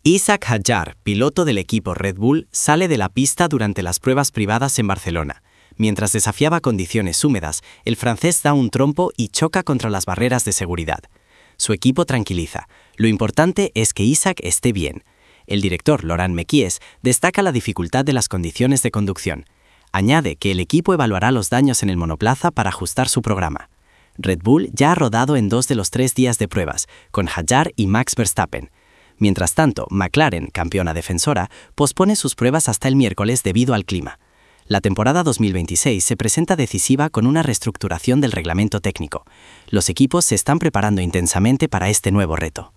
Isack Hadjar, piloto del equipo Red Bull, sale de la pista durante las pruebas privadas en Barcelona. Mientras desafiaba condiciones húmedas, el francés da un trompo y choca contra las barreras de seguridad. Su equipo tranquiliza. Lo importante es que Isack esté bien. El director Laurent Mekies destaca la dificultad de las condiciones de conducción. Añade que el equipo evaluará los daños en el monoplaza para ajustar su programa. Red Bull ya ha rodado en 2 de los 3 días de pruebas, con Hadjar y Max Verstappen. Mientras tanto, McLaren, campeona defensora, pospone sus pruebas hasta el miércoles debido al clima. La temporada 2026 se presenta decisiva con una reestructuración del reglamento técnico. Los equipos se están preparando intensamente para este nuevo reto.